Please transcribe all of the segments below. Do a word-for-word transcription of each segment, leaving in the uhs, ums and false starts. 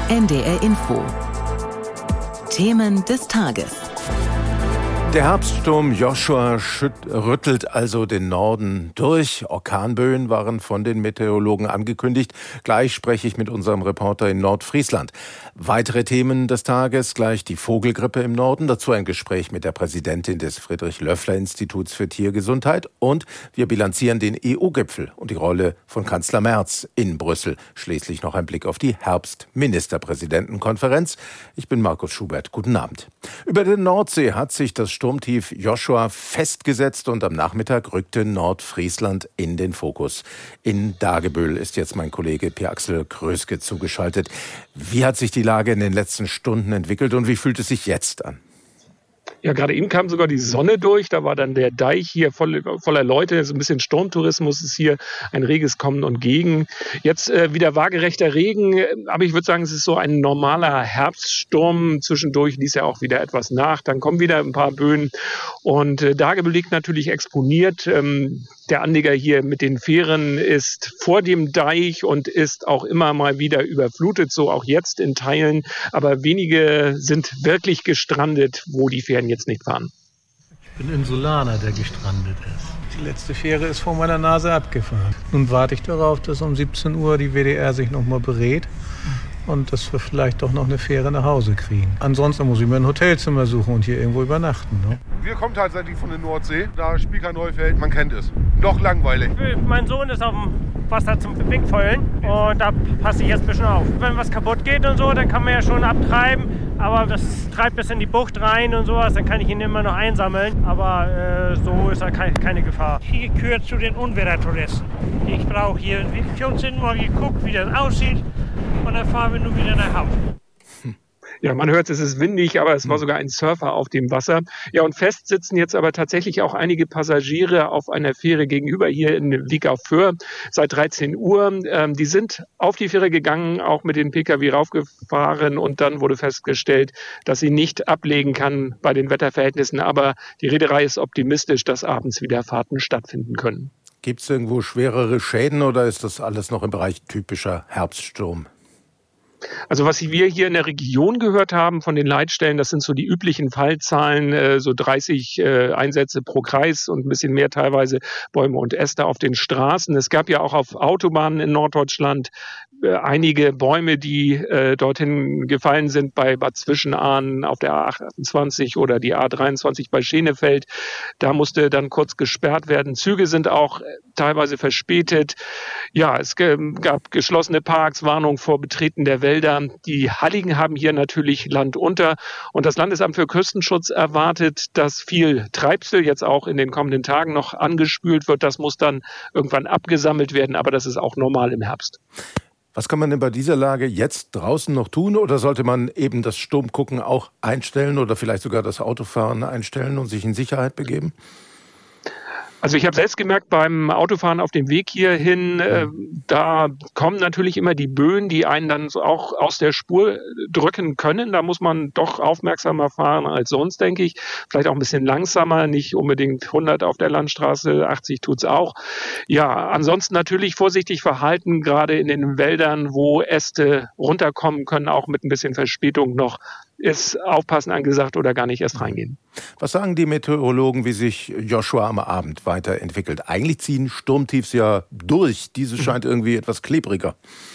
N D R Info. Themen des Tages. Der Herbststurm Joshua schütt- rüttelt also den Norden durch. Orkanböen waren von den Meteorologen angekündigt. Gleich spreche ich mit unserem Reporter in Nordfriesland. Weitere Themen des Tages, gleich die Vogelgrippe im Norden. Dazu ein Gespräch mit der Präsidentin des Friedrich-Löffler-Instituts für Tiergesundheit. Und wir bilanzieren den E U-Gipfel und die Rolle von Kanzler Merz in Brüssel. Schließlich noch ein Blick auf die Herbstministerpräsidentenkonferenz. Ich bin Markus Schubert. Guten Abend. Über der Nordsee hat sich das Sturmtief Joshua festgesetzt und am Nachmittag rückte Nordfriesland in den Fokus. In Dagebüll ist jetzt mein Kollege Pierre-Axel Kröske zugeschaltet. Wie hat sich die Lage in den letzten Stunden entwickelt und wie fühlt es sich jetzt an? Ja, gerade eben kam sogar die Sonne durch, da war dann der Deich hier voll, voller Leute, so ein bisschen Sturmtourismus ist hier, ein reges Kommen und Gehen. Jetzt äh, wieder waagerechter Regen, aber ich würde sagen, es ist so ein normaler Herbststurm. Zwischendurch ließ er auch wieder etwas nach, dann kommen wieder ein paar Böen und äh, Dagebüll liegt natürlich exponiert. Ähm, der Anleger hier mit den Fähren ist vor dem Deich und ist auch immer mal wieder überflutet, so auch jetzt in Teilen, aber wenige sind wirklich gestrandet, wo die Fähren jetzt nicht fahren. Ich bin Insulaner, der gestrandet ist. Die letzte Fähre ist vor meiner Nase abgefahren. Nun warte ich darauf, dass um siebzehn Uhr die W D R sich nochmal berät und dass wir vielleicht doch noch eine Fähre nach Hause kriegen. Ansonsten muss ich mir ein Hotelzimmer suchen und hier irgendwo übernachten. Ne? Wir kommen tatsächlich von der Nordsee, da Spieker-Neufeld, man kennt es. Noch langweilig. Mein Sohn ist auf dem Wasser zum Wegfeulen und da passe ich jetzt ein bisschen auf. Wenn was kaputt geht und so, dann kann man ja schon abtreiben, aber das treibt bis in die Bucht rein und sowas, dann kann ich ihn immer noch einsammeln, aber äh, so ist da keine, keine Gefahr. Ich gehöre zu den Unwettertouristen. Ich brauche hier vierzehn Mal geguckt, wie das aussieht und dann fahren wir nun wieder nach Hause. Ja, man hört, es ist windig, aber es war sogar ein Surfer auf dem Wasser. Ja, und fest sitzen jetzt aber tatsächlich auch einige Passagiere auf einer Fähre gegenüber hier in Wiek auf Föhr seit dreizehn Uhr. Ähm, die sind auf die Fähre gegangen, auch mit den Pkw raufgefahren und dann wurde festgestellt, dass sie nicht ablegen kann bei den Wetterverhältnissen. Aber die Reederei ist optimistisch, dass abends wieder Fahrten stattfinden können. Gibt es irgendwo schwerere Schäden oder ist das alles noch im Bereich typischer Herbststurm? Also was wir hier in der Region gehört haben von den Leitstellen, das sind so die üblichen Fallzahlen, äh, so dreißig äh, Einsätze pro Kreis und ein bisschen mehr teilweise Bäume und Äste auf den Straßen. Es gab ja auch auf Autobahnen in Norddeutschland äh, einige Bäume, die äh, dorthin gefallen sind, bei Bad Zwischenahn auf der A achtundzwanzig oder die A dreiundzwanzig bei Schenefeld. Da musste dann kurz gesperrt werden. Züge sind auch teilweise verspätet. Ja, es g- gab geschlossene Parks, Warnung vor Betreten der Wälder. Die Halligen haben hier natürlich Land unter und das Landesamt für Küstenschutz erwartet, dass viel Treibsel jetzt auch in den kommenden Tagen noch angespült wird. Das muss dann irgendwann abgesammelt werden, aber das ist auch normal im Herbst. Was kann man denn bei dieser Lage jetzt draußen noch tun oder sollte man eben das Sturmgucken auch einstellen oder vielleicht sogar das Autofahren einstellen und sich in Sicherheit begeben? Also ich habe selbst gemerkt beim Autofahren auf dem Weg hierhin, äh, da kommen natürlich immer die Böen, die einen dann so auch aus der Spur drücken können. Da muss man doch aufmerksamer fahren als sonst, denke ich. Vielleicht auch ein bisschen langsamer, nicht unbedingt hundert auf der Landstraße, achtzig tut's auch. Ja, ansonsten natürlich vorsichtig verhalten, gerade in den Wäldern, wo Äste runterkommen können, auch mit ein bisschen Verspätung noch. Ist aufpassen angesagt oder gar nicht erst reingehen. Was sagen die Meteorologen, wie sich Joshua am Abend weiterentwickelt? Eigentlich ziehen Sturmtiefs ja durch. Dieses scheint irgendwie etwas klebriger.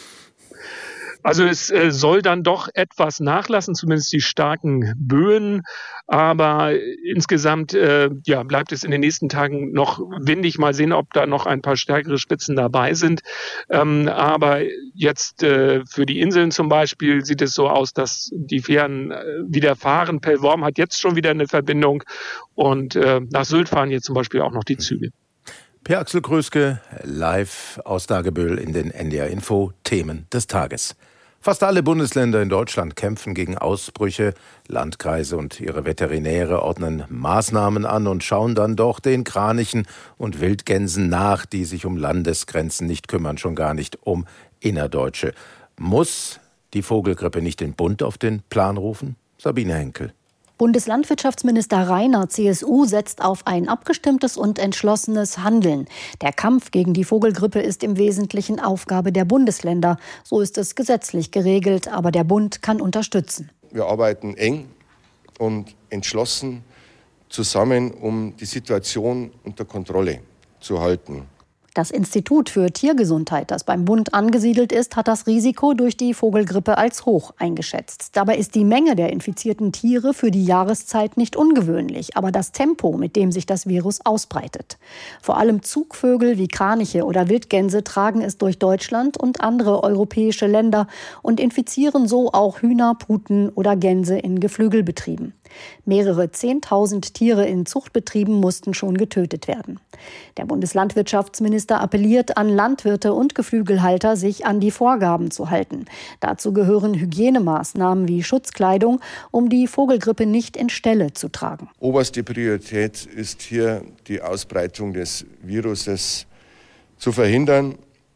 Also es äh, soll dann doch etwas nachlassen, zumindest die starken Böen. Aber insgesamt äh, ja, bleibt es in den nächsten Tagen noch windig. Mal sehen, ob da noch ein paar stärkere Spitzen dabei sind. Ähm, aber jetzt äh, für die Inseln zum Beispiel sieht es so aus, dass die Fähren äh, wieder fahren. Pellworm hat jetzt schon wieder eine Verbindung. Und äh, nach Sylt fahren jetzt zum Beispiel auch noch die Züge. Pierre-Axel Kröske, live aus Dagebüll in den N D R Info, Themen des Tages. Fast alle Bundesländer in Deutschland kämpfen gegen Ausbrüche. Landkreise und ihre Veterinäre ordnen Maßnahmen an und schauen dann doch den Kranichen und Wildgänsen nach, die sich um Landesgrenzen nicht kümmern, schon gar nicht um innerdeutsche. Muss die Vogelgrippe nicht den Bund auf den Plan rufen? Sabine Henkel. Bundeslandwirtschaftsminister Reiner, C S U, setzt auf ein abgestimmtes und entschlossenes Handeln. Der Kampf gegen die Vogelgrippe ist im Wesentlichen Aufgabe der Bundesländer. So ist es gesetzlich geregelt, aber der Bund kann unterstützen. Wir arbeiten eng und entschlossen zusammen, um die Situation unter Kontrolle zu halten. Das Institut für Tiergesundheit, das beim Bund angesiedelt ist, hat das Risiko durch die Vogelgrippe als hoch eingeschätzt. Dabei ist die Menge der infizierten Tiere für die Jahreszeit nicht ungewöhnlich, aber das Tempo, mit dem sich das Virus ausbreitet. Vor allem Zugvögel wie Kraniche oder Wildgänse tragen es durch Deutschland und andere europäische Länder und infizieren so auch Hühner, Puten oder Gänse in Geflügelbetrieben. Mehrere Zehntausend Tiere in Zuchtbetrieben mussten schon getötet werden. Der Bundeslandwirtschaftsminister appelliert an Landwirte und Geflügelhalter, sich an die Vorgaben zu halten. Dazu gehören Hygienemaßnahmen wie Schutzkleidung, um die Vogelgrippe nicht in Ställe zu tragen. Oberste Priorität ist hier, die Ausbreitung des Viruses zu verhindern,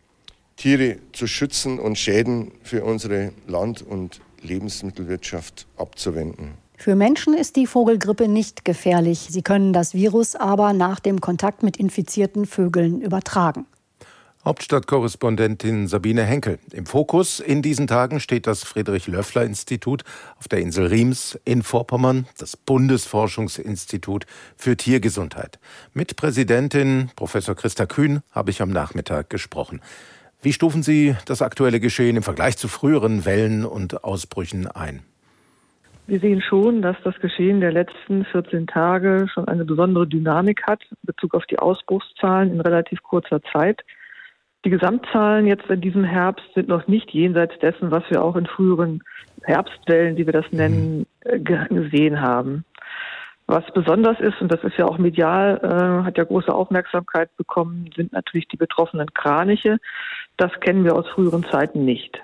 Tiere zu schützen und Schäden für unsere Land- und Lebensmittelwirtschaft abzuwenden. Für Menschen ist die Vogelgrippe nicht gefährlich. Sie können das Virus aber nach dem Kontakt mit infizierten Vögeln übertragen. Hauptstadtkorrespondentin Sabine Henkel. Im Fokus in diesen Tagen steht das Friedrich-Löffler-Institut auf der Insel Riems in Vorpommern, das Bundesforschungsinstitut für Tiergesundheit. Mit Präsidentin Professor Christa Kühn habe ich am Nachmittag gesprochen. Wie stufen Sie das aktuelle Geschehen im Vergleich zu früheren Wellen und Ausbrüchen ein? Wir sehen schon, dass das Geschehen der letzten vierzehn Tage schon eine besondere Dynamik hat in Bezug auf die Ausbruchszahlen in relativ kurzer Zeit. Die Gesamtzahlen jetzt in diesem Herbst sind noch nicht jenseits dessen, was wir auch in früheren Herbstwellen, wie wir das nennen, gesehen haben. Was besonders ist, und das ist ja auch medial, äh, hat ja große Aufmerksamkeit bekommen, sind natürlich die betroffenen Kraniche. Das kennen wir aus früheren Zeiten nicht.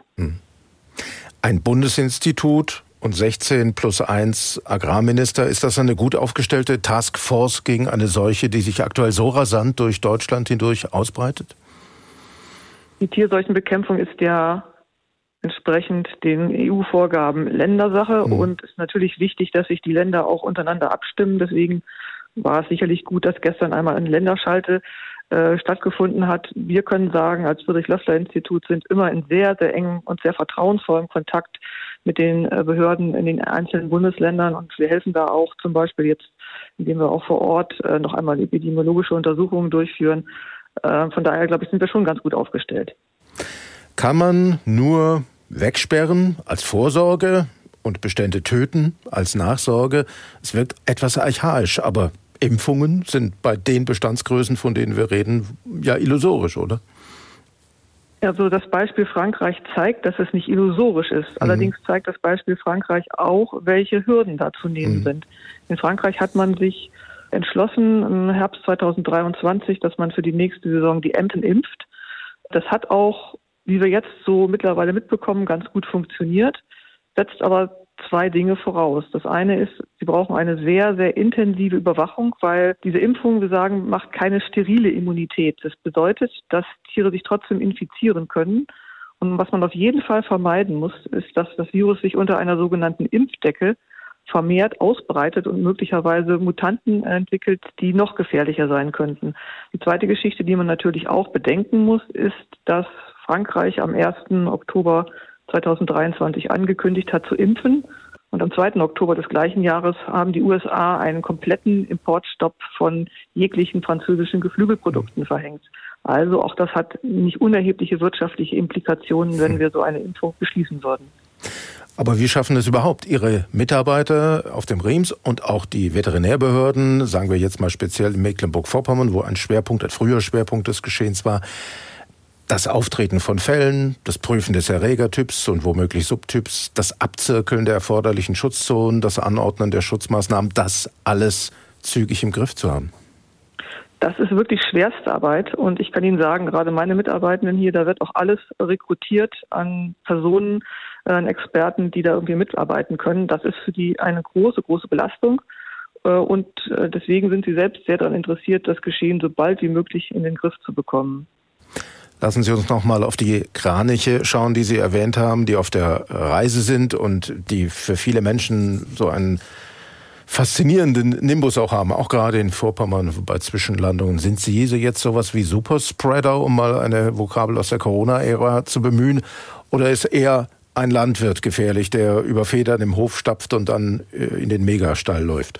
Ein Bundesinstitut und sechzehn plus eins Agrarminister. Ist das eine gut aufgestellte Taskforce gegen eine Seuche, die sich aktuell so rasant durch Deutschland hindurch ausbreitet? Die Tierseuchenbekämpfung ist ja entsprechend den E U-Vorgaben Ländersache mhm. und ist natürlich wichtig, dass sich die Länder auch untereinander abstimmen. Deswegen war es sicherlich gut, dass gestern einmal eine Länderschalte äh, stattgefunden hat. Wir können sagen, als Friedrich-Löffler-Institut sind immer in sehr, sehr engem und sehr vertrauensvollem Kontakt mit den äh, Behörden in den einzelnen Bundesländern. Und wir helfen da auch zum Beispiel jetzt, indem wir auch vor Ort äh, noch einmal epidemiologische Untersuchungen durchführen. Äh, von daher, glaube ich, sind wir schon ganz gut aufgestellt. Kann man nur wegsperren als Vorsorge und Bestände töten als Nachsorge? Es wirkt etwas archaisch, aber Impfungen sind bei den Bestandsgrößen, von denen wir reden, ja illusorisch, oder? Also das Beispiel Frankreich zeigt, dass es nicht illusorisch ist. Mhm. Allerdings zeigt das Beispiel Frankreich auch, welche Hürden da zu nehmen mhm. sind. In Frankreich hat man sich entschlossen im Herbst zweitausenddreiundzwanzig, dass man für die nächste Saison die Enten impft. Das hat auch, wie wir jetzt so mittlerweile mitbekommen, ganz gut funktioniert, setzt aber zwei Dinge voraus. Das eine ist, sie brauchen eine sehr, sehr intensive Überwachung, weil diese Impfung, wir sagen, macht keine sterile Immunität. Das bedeutet, dass Tiere sich trotzdem infizieren können. Und was man auf jeden Fall vermeiden muss, ist, dass das Virus sich unter einer sogenannten Impfdecke vermehrt ausbreitet und möglicherweise Mutanten entwickelt, die noch gefährlicher sein könnten. Die zweite Geschichte, die man natürlich auch bedenken muss, ist, dass Frankreich am ersten Oktober zweitausenddreiundzwanzig angekündigt hat zu impfen. Und am zweiten Oktober des gleichen Jahres haben die U S A einen kompletten Importstopp von jeglichen französischen Geflügelprodukten verhängt. Also auch das hat nicht unerhebliche wirtschaftliche Implikationen, wenn wir so eine Impfung beschließen würden. Aber wie schaffen es überhaupt Ihre Mitarbeiter auf dem Riems und auch die Veterinärbehörden, sagen wir jetzt mal speziell in Mecklenburg-Vorpommern, wo ein Schwerpunkt, ein früher Schwerpunkt des Geschehens war, das Auftreten von Fällen, das Prüfen des Erregertyps und womöglich Subtyps, das Abzirkeln der erforderlichen Schutzzonen, das Anordnen der Schutzmaßnahmen, das alles zügig im Griff zu haben? Das ist wirklich Schwerstarbeit und ich kann Ihnen sagen, gerade meine Mitarbeitenden hier, da wird auch alles rekrutiert an Personen, an Experten, die da irgendwie mitarbeiten können. Das ist für die eine große, große Belastung und deswegen sind sie selbst sehr daran interessiert, das Geschehen so bald wie möglich in den Griff zu bekommen. Lassen Sie uns noch mal auf die Kraniche schauen, die Sie erwähnt haben, die auf der Reise sind und die für viele Menschen so ein faszinierenden Nimbus auch haben, auch gerade in Vorpommern bei Zwischenlandungen. Sind Sie jetzt sowas wie Superspreader, um mal eine Vokabel aus der Corona-Ära zu bemühen? Oder ist eher ein Landwirt gefährlich, der über Federn im Hof stapft und dann in den Megastall läuft?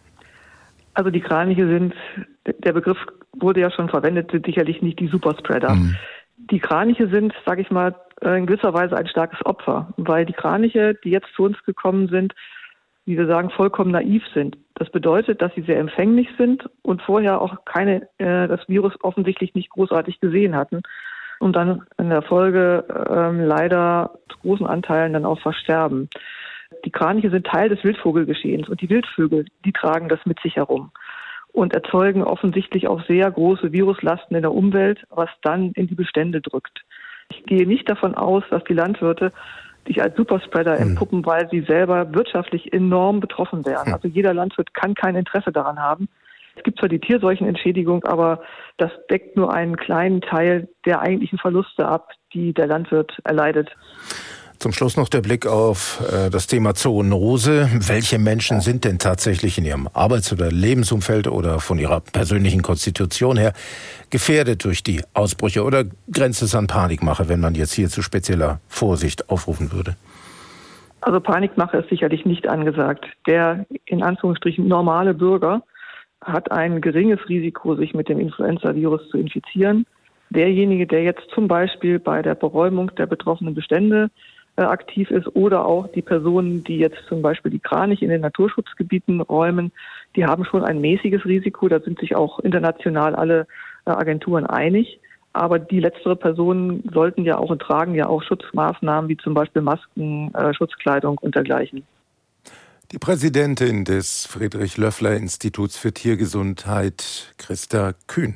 Also die Kraniche sind, der Begriff wurde ja schon verwendet, sind sicherlich nicht die Superspreader. Mhm. Die Kraniche sind, sage ich mal, in gewisser Weise ein starkes Opfer, weil die Kraniche, die jetzt zu uns gekommen sind, wie wir sagen, vollkommen naiv sind. Das bedeutet, dass sie sehr empfänglich sind und vorher auch keine, äh, das Virus offensichtlich nicht großartig gesehen hatten und dann in der Folge ähm, leider zu großen Anteilen dann auch versterben. Die Kraniche sind Teil des Wildvogelgeschehens und die Wildvögel, die tragen das mit sich herum und erzeugen offensichtlich auch sehr große Viruslasten in der Umwelt, was dann in die Bestände drückt. Ich gehe nicht davon aus, dass die Landwirte sich als Superspreader entpuppen, weil sie selber wirtschaftlich enorm betroffen wären. Also jeder Landwirt kann kein Interesse daran haben. Es gibt zwar die Tierseuchenentschädigung, aber das deckt nur einen kleinen Teil der eigentlichen Verluste ab, die der Landwirt erleidet. Zum Schluss noch der Blick auf äh, das Thema Zoonose. Welche Menschen sind denn tatsächlich in ihrem Arbeits- oder Lebensumfeld oder von ihrer persönlichen Konstitution her gefährdet durch die Ausbrüche oder grenzt es an Panikmache, wenn man jetzt hier zu spezieller Vorsicht aufrufen würde? Also Panikmache ist sicherlich nicht angesagt. Der in Anführungsstrichen normale Bürger hat ein geringes Risiko, sich mit dem Influenza-Virus zu infizieren. Derjenige, der jetzt zum Beispiel bei der Beräumung der betroffenen Bestände äh, aktiv ist oder auch die Personen, die jetzt zum Beispiel die Kraniche in den Naturschutzgebieten räumen, die haben schon ein mäßiges Risiko. Da sind sich auch international alle äh, Agenturen einig. Aber die letztere Personen sollten ja auch und tragen ja auch Schutzmaßnahmen wie zum Beispiel Masken, äh, Schutzkleidung und dergleichen. Die Präsidentin des Friedrich-Löffler-Instituts für Tiergesundheit, Christa Kühn.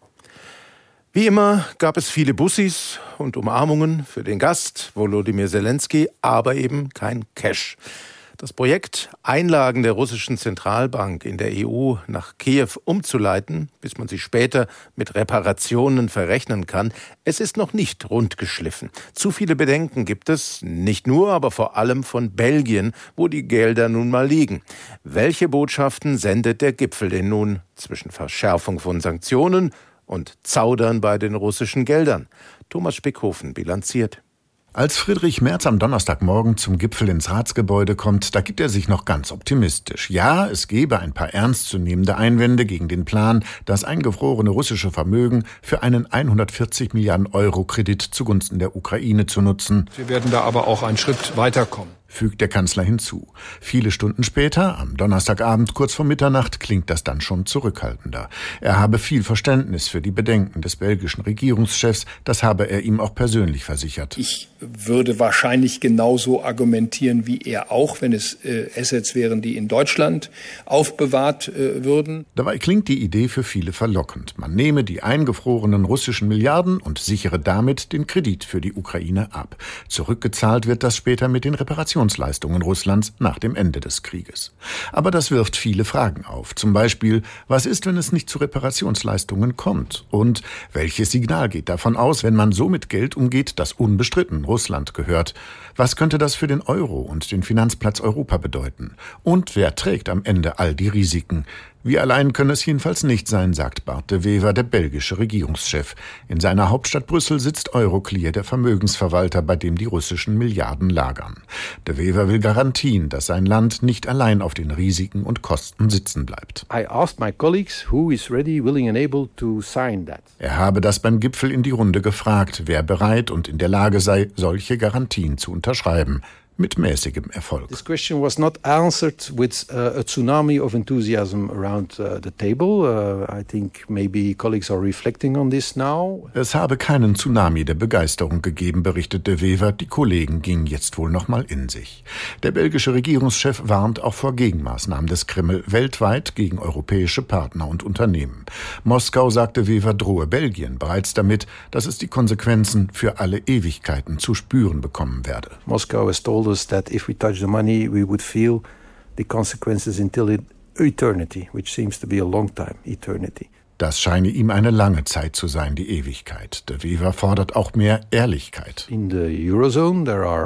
Wie immer gab es viele Bussis und Umarmungen für den Gast, Volodymyr Zelensky, aber eben kein Cash. Das Projekt, Einlagen der russischen Zentralbank in der E U nach Kiew umzuleiten, bis man sie später mit Reparationen verrechnen kann, es ist noch nicht rund geschliffen. Zu viele Bedenken gibt es, nicht nur, aber vor allem von Belgien, wo die Gelder nun mal liegen. Welche Botschaften sendet der Gipfel denn nun zwischen Verschärfung von Sanktionen und Zaudern bei den russischen Geldern? Thomas Spickhofen bilanziert. Als Friedrich Merz am Donnerstagmorgen zum Gipfel ins Ratsgebäude kommt, da gibt er sich noch ganz optimistisch. Ja, es gebe ein paar ernstzunehmende Einwände gegen den Plan, das eingefrorene russische Vermögen für einen hundertvierzig Milliarden Euro Kredit zugunsten der Ukraine zu nutzen. Wir werden da aber auch einen Schritt weiterkommen, fügt der Kanzler hinzu. Viele Stunden später, am Donnerstagabend kurz vor Mitternacht, klingt das dann schon zurückhaltender. Er habe viel Verständnis für die Bedenken des belgischen Regierungschefs, das habe er ihm auch persönlich versichert. Ich würde wahrscheinlich genauso argumentieren wie er auch, wenn es äh, Assets wären, die in Deutschland aufbewahrt äh, würden. Dabei klingt die Idee für viele verlockend. Man nehme die eingefrorenen russischen Milliarden und sichere damit den Kredit für die Ukraine ab. Zurückgezahlt wird das später mit den Reparationsleistungen Russlands nach dem Ende des Krieges. Aber das wirft viele Fragen auf. Zum Beispiel, was ist, wenn es nicht zu Reparationsleistungen kommt? Und welches Signal geht davon aus, wenn man so mit Geld umgeht, das unbestritten Russland gehört? Was könnte das für den Euro und den Finanzplatz Europa bedeuten? Und wer trägt am Ende all die Risiken? Wir allein können es jedenfalls nicht sein, sagt Bart de Wever, der belgische Regierungschef. In seiner Hauptstadt Brüssel sitzt Euroclear, der Vermögensverwalter, bei dem die russischen Milliarden lagern. De Wever will Garantien, dass sein Land nicht allein auf den Risiken und Kosten sitzen bleibt. I asked my colleagues who is ready, willing and able to sign that. Er habe das beim Gipfel in die Runde gefragt, wer bereit und in der Lage sei, solche Garantien zu unterschreiben. Mit mäßigem Erfolg. This question was not answered with uh, a tsunami of enthusiasm around uh, the table. Uh, I think maybe colleagues are reflecting on this now. Es habe keinen Tsunami der Begeisterung gegeben, berichtet de Wever. Die Kollegen gingen jetzt wohl noch mal in sich. Der belgische Regierungschef warnt auch vor Gegenmaßnahmen des Kreml weltweit gegen europäische Partner und Unternehmen. Moskau, sagte Wever, drohe Belgien bereits damit, dass es die Konsequenzen für alle Ewigkeiten zu spüren bekommen werde. Moskau has told us that if we touch the money, we would feel the consequences until eternity, which seems to be a long time, eternity. Das scheine ihm eine lange Zeit zu sein, die Ewigkeit. De Wever fordert auch mehr Ehrlichkeit. In the Eurozone there are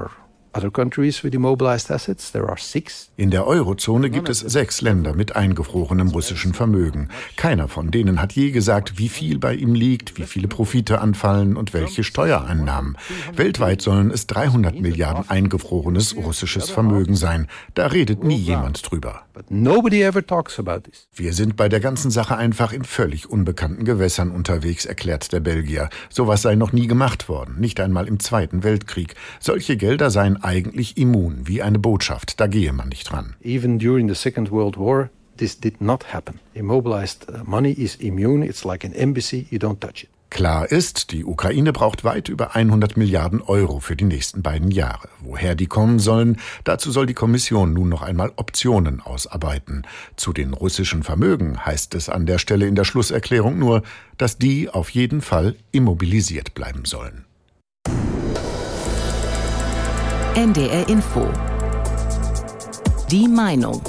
other countries with immobilized assets. There are six. In der Eurozone gibt es sechs Länder mit eingefrorenem russischen Vermögen. Keiner von denen hat je gesagt, wie viel bei ihm liegt, wie viele Profite anfallen und welche Steuereinnahmen. Weltweit sollen es dreihundert Milliarden eingefrorenes russisches Vermögen sein. Da redet nie jemand drüber. But nobody ever talks about this. Wir sind bei der ganzen Sache einfach in völlig unbekannten Gewässern unterwegs, erklärt der Belgier. Sowas sei noch nie gemacht worden, nicht einmal im Zweiten Weltkrieg. Solche Gelder seien eigentlich immun, wie eine Botschaft, da gehe man nicht dran. Even during the Second World War, this did not happen. Immobilized money is immune, it's like an embassy, you don't touch it. Klar ist, die Ukraine braucht weit über hundert Milliarden Euro für die nächsten beiden Jahre. Woher die kommen sollen, dazu soll die Kommission nun noch einmal Optionen ausarbeiten. Zu den russischen Vermögen heißt es an der Stelle in der Schlusserklärung nur, dass die auf jeden Fall immobilisiert bleiben sollen. N D R Info. Die Meinung.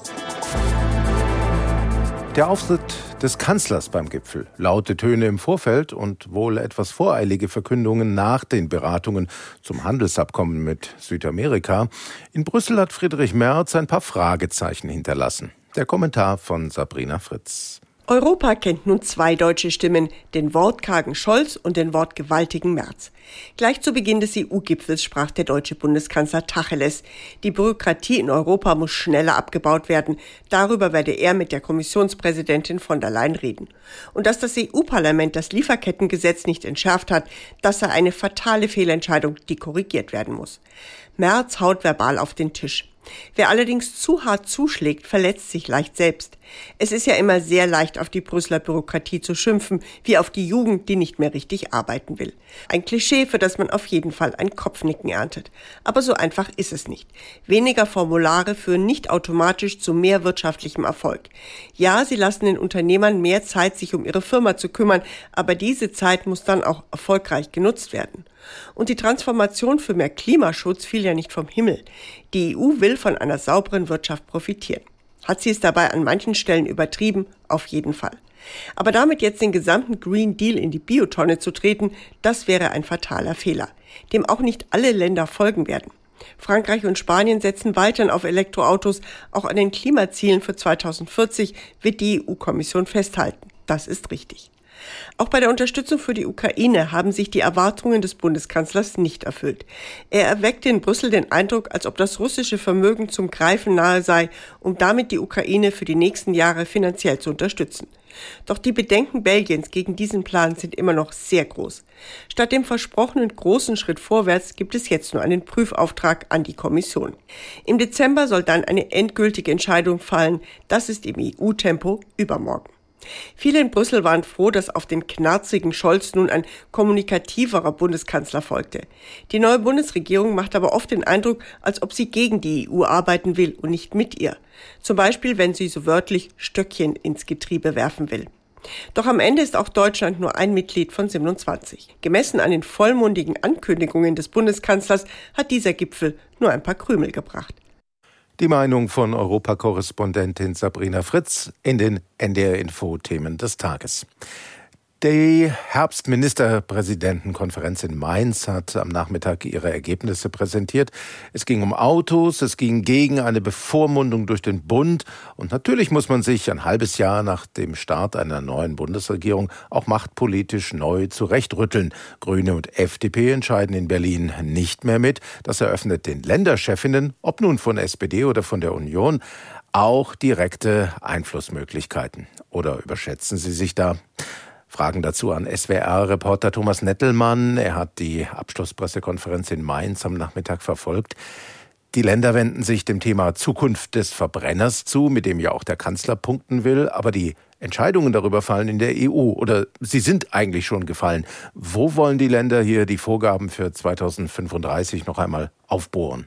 Der Auftritt des Kanzlers beim Gipfel, laute Töne im Vorfeld und wohl etwas voreilige Verkündungen nach den Beratungen zum Handelsabkommen mit Südamerika. In Brüssel hat Friedrich Merz ein paar Fragezeichen hinterlassen. Der Kommentar von Sabrina Fritz. Europa kennt nun zwei deutsche Stimmen, den wortkargen Scholz und den wortgewaltigen Merz. Gleich zu Beginn des E U-Gipfels sprach der deutsche Bundeskanzler Tacheles. Die Bürokratie in Europa muss schneller abgebaut werden. Darüber werde er mit der Kommissionspräsidentin von der Leyen reden. Und dass das E U-Parlament das Lieferkettengesetz nicht entschärft hat, das sei eine fatale Fehlentscheidung, die korrigiert werden muss. Merz haut verbal auf den Tisch. Wer allerdings zu hart zuschlägt, verletzt sich leicht selbst. Es ist ja immer sehr leicht, auf die Brüsseler Bürokratie zu schimpfen, wie auf die Jugend, die nicht mehr richtig arbeiten will. Ein Klischee, für das man auf jeden Fall ein Kopfnicken erntet. Aber so einfach ist es nicht. Weniger Formulare führen nicht automatisch zu mehr wirtschaftlichem Erfolg. Ja, sie lassen den Unternehmern mehr Zeit, sich um ihre Firma zu kümmern, aber diese Zeit muss dann auch erfolgreich genutzt werden. Und die Transformation für mehr Klimaschutz fiel ja nicht vom Himmel. Die E U will von einer sauberen Wirtschaft profitieren. Hat sie es dabei an manchen Stellen übertrieben? Auf jeden Fall. Aber damit jetzt den gesamten Green Deal in die Biotonne zu treten, das wäre ein fataler Fehler, dem auch nicht alle Länder folgen werden. Frankreich und Spanien setzen weiterhin auf Elektroautos. Auch an den Klimazielen für zweitausendvierzig wird die E U-Kommission festhalten. Das ist richtig. Auch bei der Unterstützung für die Ukraine haben sich die Erwartungen des Bundeskanzlers nicht erfüllt. Er erweckte in Brüssel den Eindruck, als ob das russische Vermögen zum Greifen nahe sei, um damit die Ukraine für die nächsten Jahre finanziell zu unterstützen. Doch die Bedenken Belgiens gegen diesen Plan sind immer noch sehr groß. Statt dem versprochenen großen Schritt vorwärts gibt es jetzt nur einen Prüfauftrag an die Kommission. Im Dezember soll dann eine endgültige Entscheidung fallen. Das ist im E U-Tempo übermorgen. Viele in Brüssel waren froh, dass auf den knarzigen Scholz nun ein kommunikativerer Bundeskanzler folgte. Die neue Bundesregierung macht aber oft den Eindruck, als ob sie gegen die E U arbeiten will und nicht mit ihr. Zum Beispiel, wenn sie so wörtlich Stöckchen ins Getriebe werfen will. Doch am Ende ist auch Deutschland nur ein Mitglied von siebenundzwanzig. Gemessen an den vollmundigen Ankündigungen des Bundeskanzlers hat dieser Gipfel nur ein paar Krümel gebracht. Die Meinung von Europakorrespondentin Sabrina Fritz in den N D R-Info-Themen des Tages. Die Herbstministerpräsidentenkonferenz in Mainz hat am Nachmittag ihre Ergebnisse präsentiert. Es ging um Autos, es ging gegen eine Bevormundung durch den Bund. Und natürlich muss man sich ein halbes Jahr nach dem Start einer neuen Bundesregierung auch machtpolitisch neu zurechtrütteln. Grüne und F D P entscheiden in Berlin nicht mehr mit. Das eröffnet den Länderchefinnen, ob nun von S P D oder von der Union, auch direkte Einflussmöglichkeiten. Oder überschätzen Sie sich da? Fragen dazu an S W R-Reporter Thomas Nettelmann. Er hat die Abschlusspressekonferenz in Mainz am Nachmittag verfolgt. Die Länder wenden sich dem Thema Zukunft des Verbrenners zu, mit dem ja auch der Kanzler punkten will. Aber die Entscheidungen darüber fallen in der E U oder sie sind eigentlich schon gefallen. Wo wollen die Länder hier die Vorgaben für zweitausendfünfunddreißig noch einmal aufbohren?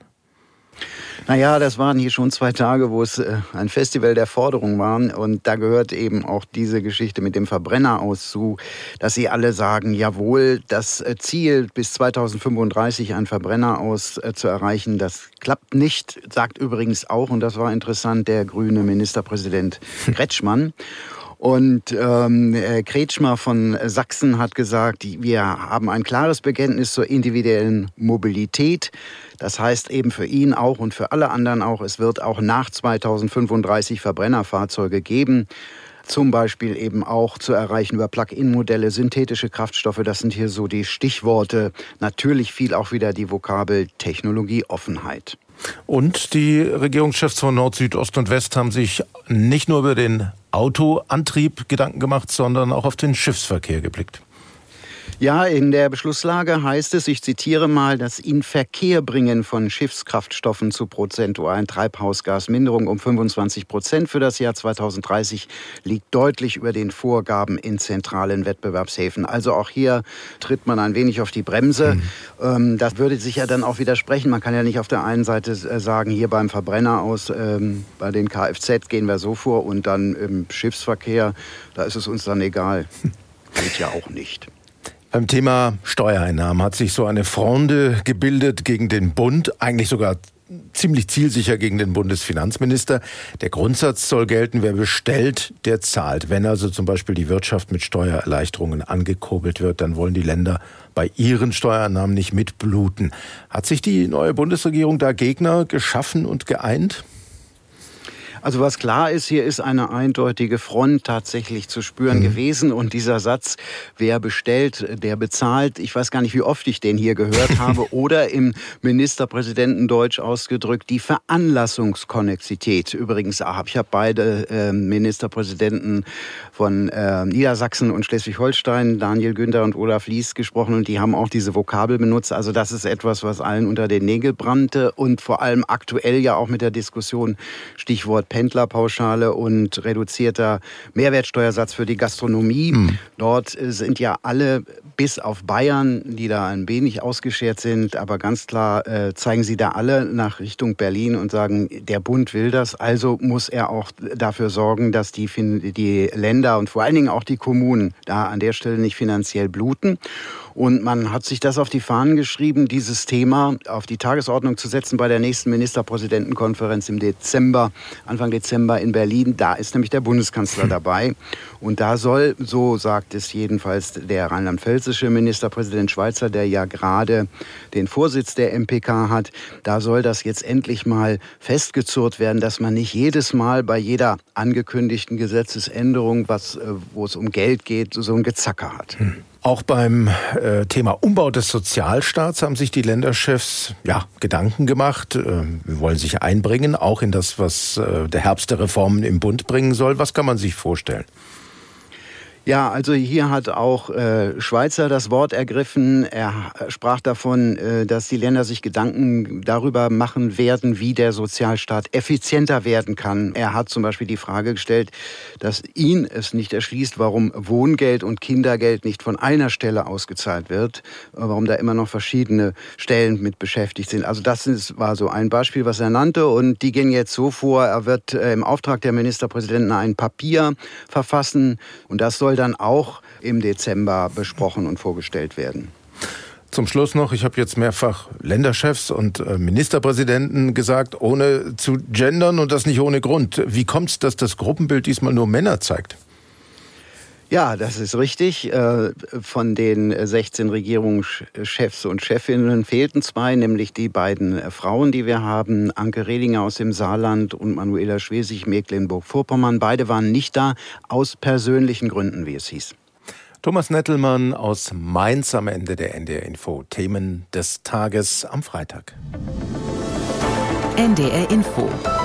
Naja, das waren hier schon zwei Tage, wo es äh, ein Festival der Forderungen waren. Und da gehört eben auch diese Geschichte mit dem Verbrenner aus zu, dass sie alle sagen, jawohl, das Ziel bis zweitausendfünfunddreißig ein Verbrenner aus äh, zu erreichen, das klappt nicht, sagt übrigens auch, und das war interessant, der grüne Ministerpräsident Kretschmann. Und ähm, Kretschmer von Sachsen hat gesagt, wir haben ein klares Bekenntnis zur individuellen Mobilität. Das heißt eben für ihn auch und für alle anderen auch, es wird auch nach zweitausendfünfunddreißig Verbrennerfahrzeuge geben. Zum Beispiel eben auch zu erreichen über Plug-in-Modelle, synthetische Kraftstoffe. Das sind hier so die Stichworte. Natürlich fiel auch wieder die Vokabel Technologieoffenheit. Und die Regierungschefs von Nord, Süd, Ost und West haben sich nicht nur über den Autoantrieb Gedanken gemacht, sondern auch auf den Schiffsverkehr geblickt. Ja, in der Beschlusslage heißt es, ich zitiere mal, das Inverkehrbringen von Schiffskraftstoffen zu prozentualen Treibhausgasminderung um fünfundzwanzig Prozent für das Jahr zweitausenddreißig liegt deutlich über den Vorgaben in zentralen Wettbewerbshäfen. Also auch hier tritt man ein wenig auf die Bremse. Mhm. Das würde sich ja dann auch widersprechen. Man kann ja nicht auf der einen Seite sagen, hier beim Verbrenner aus, ähm, bei den Kfz gehen wir so vor und dann im Schiffsverkehr, da ist es uns dann egal. Geht ja auch nicht. Beim Thema Steuereinnahmen hat sich so eine Fronde gebildet gegen den Bund, eigentlich sogar ziemlich zielsicher gegen den Bundesfinanzminister. Der Grundsatz soll gelten, wer bestellt, der zahlt. Wenn also zum Beispiel die Wirtschaft mit Steuererleichterungen angekurbelt wird, dann wollen die Länder bei ihren Steuereinnahmen nicht mitbluten. Hat sich die neue Bundesregierung da Gegner geschaffen und geeint? Also was klar ist, hier ist eine eindeutige Front tatsächlich zu spüren mhm. gewesen. Und dieser Satz, wer bestellt, der bezahlt, ich weiß gar nicht, wie oft ich den hier gehört habe. Oder im Ministerpräsidentendeutsch ausgedrückt, die Veranlassungskonnexität. Übrigens, ich habe beide äh, Ministerpräsidenten von äh, Niedersachsen und Schleswig-Holstein, Daniel Günther und Olaf Lies, gesprochen. Und die haben auch diese Vokabel benutzt. Also das ist etwas, was allen unter den Nägeln brannte. Und vor allem aktuell ja auch mit der Diskussion, Stichwort Pendlerpauschale und reduzierter Mehrwertsteuersatz für die Gastronomie. Mhm. Dort sind ja alle, bis auf Bayern, die da ein wenig ausgeschert sind, aber ganz klar äh, zeigen sie da alle nach Richtung Berlin und sagen, der Bund will das, also muss er auch dafür sorgen, dass die, die Länder und vor allen Dingen auch die Kommunen da an der Stelle nicht finanziell bluten. Und man hat sich das auf die Fahnen geschrieben, dieses Thema auf die Tagesordnung zu setzen bei der nächsten Ministerpräsidentenkonferenz im Dezember, Anfang Dezember in Berlin. Da ist nämlich der Bundeskanzler dabei. Und da soll, so sagt es jedenfalls der rheinland-pfälzische Ministerpräsident Schweizer, der ja gerade den Vorsitz der M P K hat, da soll das jetzt endlich mal festgezurrt werden, dass man nicht jedes Mal bei jeder angekündigten Gesetzesänderung, was, wo es um Geld geht, so ein Gezacker hat. Hm. Auch beim äh, Thema Umbau des Sozialstaats haben sich die Länderchefs ja, Gedanken gemacht. Äh, wir wollen sich einbringen, auch in das, was äh, der Herbst der Reformen im Bund bringen soll. Was kann man sich vorstellen? Ja, also hier hat auch äh, Schweizer das Wort ergriffen. Er sprach davon, äh, dass die Länder sich Gedanken darüber machen werden, wie der Sozialstaat effizienter werden kann. Er hat zum Beispiel die Frage gestellt, dass ihn es nicht erschließt, warum Wohngeld und Kindergeld nicht von einer Stelle ausgezahlt wird, warum da immer noch verschiedene Stellen mit beschäftigt sind. Also das ist, war so ein Beispiel, was er nannte. Und die gehen jetzt so vor, er wird äh, im Auftrag der Ministerpräsidenten ein Papier verfassen und das soll dann auch im Dezember besprochen und vorgestellt werden. Zum Schluss noch, ich habe jetzt mehrfach Länderchefs und Ministerpräsidenten gesagt, ohne zu gendern und das nicht ohne Grund. Wie kommt es, dass das Gruppenbild diesmal nur Männer zeigt? Ja, das ist richtig. Von den sechzehn Regierungschefs und Chefinnen fehlten zwei, nämlich die beiden Frauen, die wir haben, Anke Rehlinger aus dem Saarland und Manuela Schwesig, Mecklenburg-Vorpommern. Beide waren nicht da, aus persönlichen Gründen, wie es hieß. Thomas Nettelmann aus Mainz am Ende der N D R Info. Themen des Tages am Freitag. N D R Info.